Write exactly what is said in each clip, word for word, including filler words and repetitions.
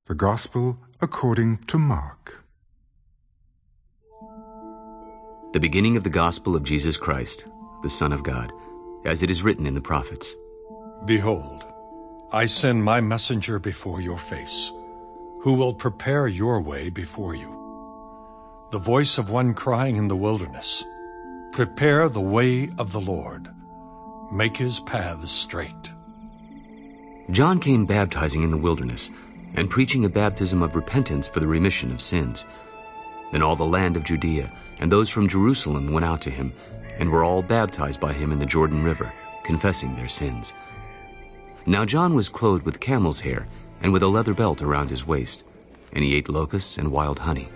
The Gospel according to Mark. The beginning of the Gospel of Jesus Christ, the Son of God, as it is written in the prophets. Behold, I send my messenger before your face, who will prepare your way before you. The voice of one crying in the wilderness, prepare the way of the Lord, make his paths straight. John came baptizing in the wilderness, and preaching a baptism of repentance for the remission of sins. Then all the land of Judea and those from Jerusalem went out to him, and were all baptized by him in the Jordan River, confessing their sins. Now John was clothed with camel's hair, and with a leather belt around his waist, and he ate locusts and wild honey.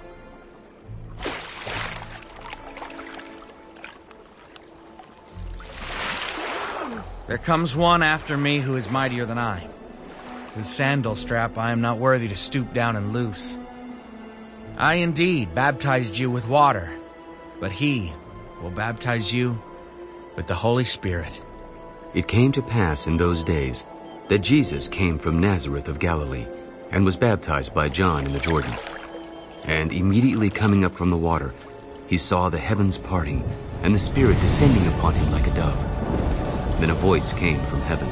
There comes one after me who is mightier than I, whose sandal strap I am not worthy to stoop down and loose. I indeed baptized you with water, but he will baptize you with the Holy Spirit. It came to pass in those days that Jesus came from Nazareth of Galilee, and was baptized by John in the Jordan. And immediately coming up from the water, he saw the heavens parting, and the Spirit descending upon him like a dove. Then a voice came from heaven.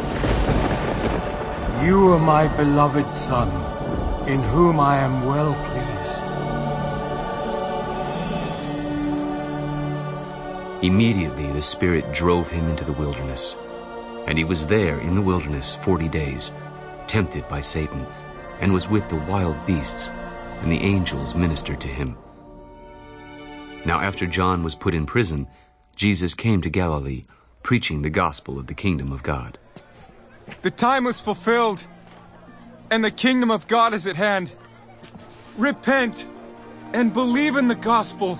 You are my beloved Son, in whom I am well pleased. Immediately the Spirit drove him into the wilderness. And he was there in the wilderness forty days, tempted by Satan, and was with the wild beasts, and the angels ministered to him. Now after John was put in prison, Jesus came to Galilee, preaching the gospel of the kingdom of God. The time was fulfilled, and the kingdom of God is at hand. Repent and believe in the gospel.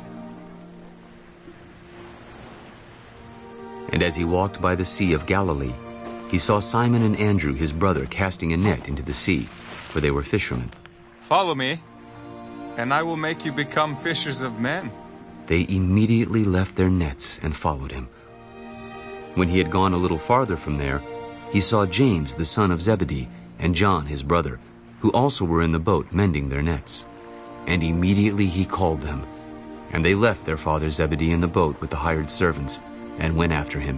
And as he walked by the sea of Galilee, he saw Simon and Andrew his brother casting a net into the sea, for they were fishermen. Follow me, and I will make you become fishers of men. They immediately left their nets and followed him. When he had gone a little farther from there, he saw James the son of Zebedee and John his brother, who also were in the boat mending their nets. And immediately he called them. And they left their father Zebedee in the boat with the hired servants, and went after him.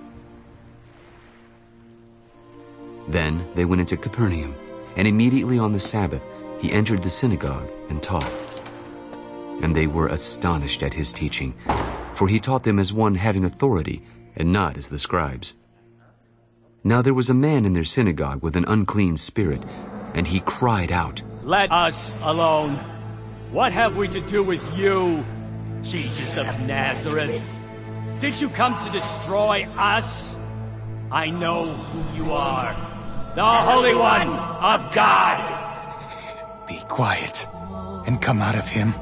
Then they went into Capernaum, and immediately on the Sabbath he entered the synagogue and taught. And they were astonished at his teaching, for he taught them as one having authority, and not as the scribes. Now there was a man in their synagogue with an unclean spirit, and he cried out, Let us alone. What have we to do with you, Jesus of Nazareth? Did you come to destroy us? I know who you are, the Holy One of God. Be quiet and come out of him.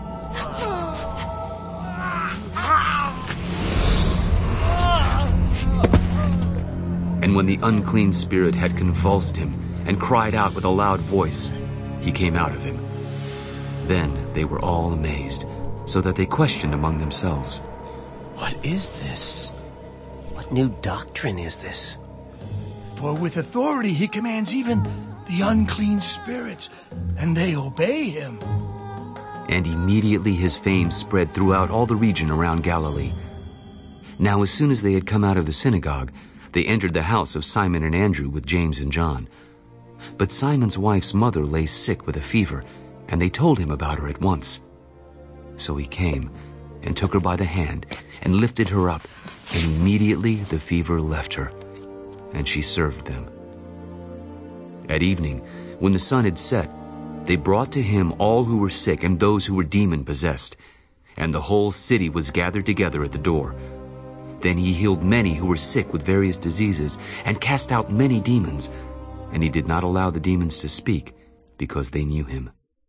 And when the unclean spirit had convulsed him and cried out with a loud voice, he came out of him. Then they were all amazed, so that they questioned among themselves, What is this? What new doctrine is this? For with authority he commands even the unclean spirits, and they obey him. And immediately his fame spread throughout all the region around Galilee. Now as soon as they had come out of the synagogue, they entered the house of Simon and Andrew with James and John. But Simon's wife's mother lay sick with a fever, and they told him about her at once. So he came and took her by the hand and lifted her up, and immediately the fever left her, and she served them. At evening, when the sun had set, they brought to him all who were sick and those who were demon-possessed, and the whole city was gathered together at the door. Then he healed many who were sick with various diseases, and cast out many demons, and he did not allow the demons to speak, because they knew him.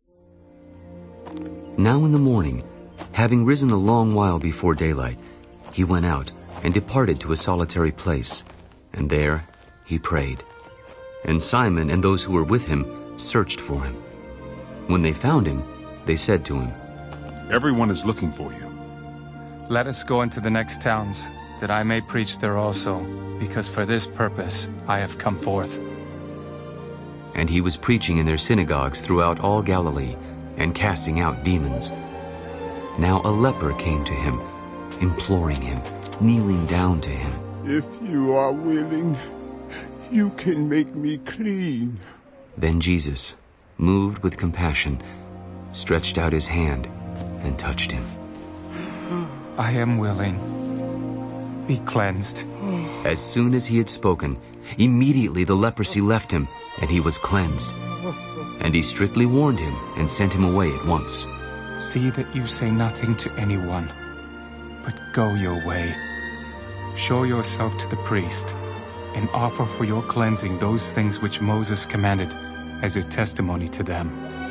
Now in the morning, having risen a long while before daylight, he went out and departed to a solitary place, and there he prayed. And Simon and those who were with him searched for him. When they found him, they said to him, Everyone is looking for you. Let us go into the next towns, that I may preach there also, because for this purpose I have come forth. and he was preaching in their synagogues throughout all Galilee and casting out demons. Now a leper came to him, imploring him, kneeling down to him. If you are willing, you can make me clean. Then Jesus, moved with compassion, stretched out his hand and touched him. I am willing. Be cleansed. As soon as he had spoken, immediately the leprosy left him, and he was cleansed. And he strictly warned him and sent him away at once. See that you say nothing to anyone, but go your way. Show yourself to the priest, and offer for your cleansing those things which Moses commanded as a testimony to them.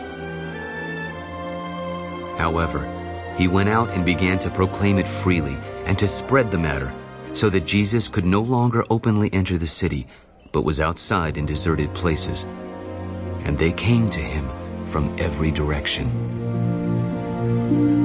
However, he went out and began to proclaim it freely and to spread the matter, so that Jesus could no longer openly enter the city, but was outside in deserted places. And they came to him from every direction.